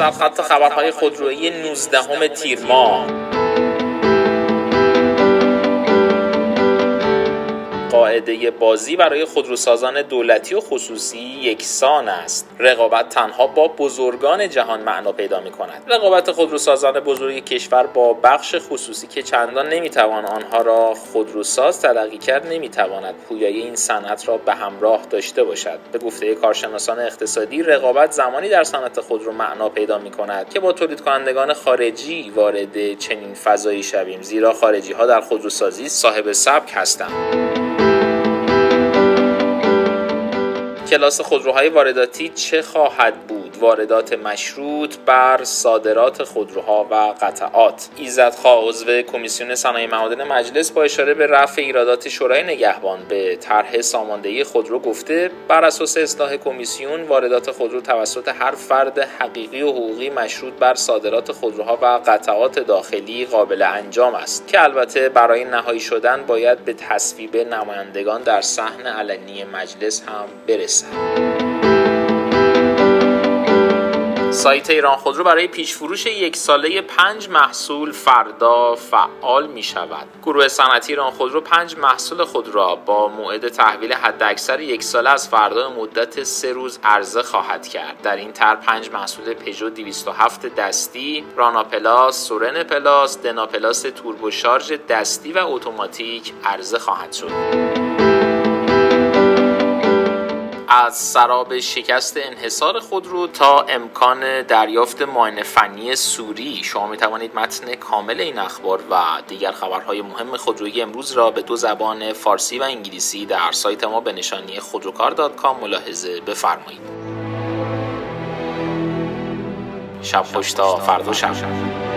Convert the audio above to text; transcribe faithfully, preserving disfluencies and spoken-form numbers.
سرخط خبرهای خودرویی نوزدهم تیر ماه. قاعده بازی برای خودروسازان دولتی و خصوصی یکسان است. رقابت تنها با بزرگان جهان معنا پیدا می‌کند. رقابت خودروسازان بزرگ کشور با بخش خصوصی که چندان نمی‌توان آنها را خودروساز تلقی کرد، نمی‌تواند پویایی این صنعت را به همراه داشته باشد. به گفته کارشناسان اقتصادی، رقابت زمانی در صنعت خودرو معنا پیدا می‌کند که با تولید کنندگان خارجی وارد چنین فضایی شویم، زیرا خارجی‌ها در خودروسازی صاحب سبک هستند. کلاس خودروهای وارداتی چه خواهد بود؟ واردات مشروط بر صادرات خودروها و قطعات. ایزدخواه عضو کمیسیون صنایع معادن مجلس با اشاره به رفع ایرادات شورای نگهبان به طرح ساماندهی خودرو گفته بر اساس اصلاح کمیسیون واردات خودرو توسط هر فرد حقیقی و حقوقی مشروط بر صادرات خودروها و قطعات داخلی قابل انجام است که البته برای نهایی شدن باید به تصویب نمایندگان در صحن علنی مجلس هم برسد. سایت ایران خودرو برای پیش فروش یک ساله پنج محصول فردا فعال می شود. گروه صنعتی ایران خودرو پنج محصول خود را با موعد تحویل حداکثر یک ساله از فردا مدت سه روز عرضه خواهد کرد. در این طرح پنج محصول پژو دویست و هفت دستی، رانا پلاس، سورن پلاس، دنا پلاس توربو شارژ دستی و اتوماتیک عرضه خواهد شد. از سراب شکست انحصار خودرو تا امکان دریافت معاینه فنی سوری، شما می توانید متن کامل این اخبار و دیگر خبرهای مهم خودرویی امروز را به دو زبان فارسی و انگلیسی در سایت ما به نشانی خودروکار دات کام ملاحظه بفرمایید. شب خوش تا فردا شب.